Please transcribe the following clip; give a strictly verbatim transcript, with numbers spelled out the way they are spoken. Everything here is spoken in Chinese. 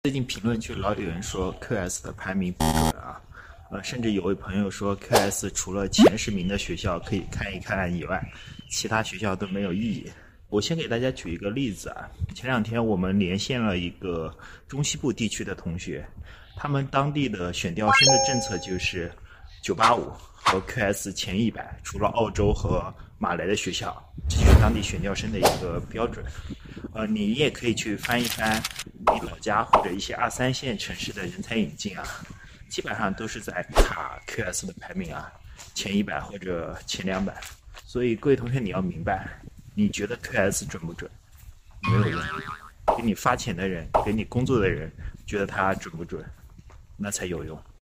最近评论区老有人说 Q S 的排名不准啊，呃，甚至有位朋友说 Q S 除了前十名的学校可以看一看以外，其他学校都没有意义。我先给大家举一个例子啊，前两天我们连线了一个中西部地区的同学，他们当地的选调生的政策就是九八五和 Q S 前一百，除了澳洲和马来的学校，这就是当地选调生的一个标准。呃，你也可以去翻一翻你老家或者一些二三线城市的人才引进啊，基本上都是在卡 Q S 的排名啊，前一百或者前两百。所以各位同学，你要明白，你觉得 Q S 准不准？没有用。给你发钱的人，给你工作的人，觉得它准不准，那才有用。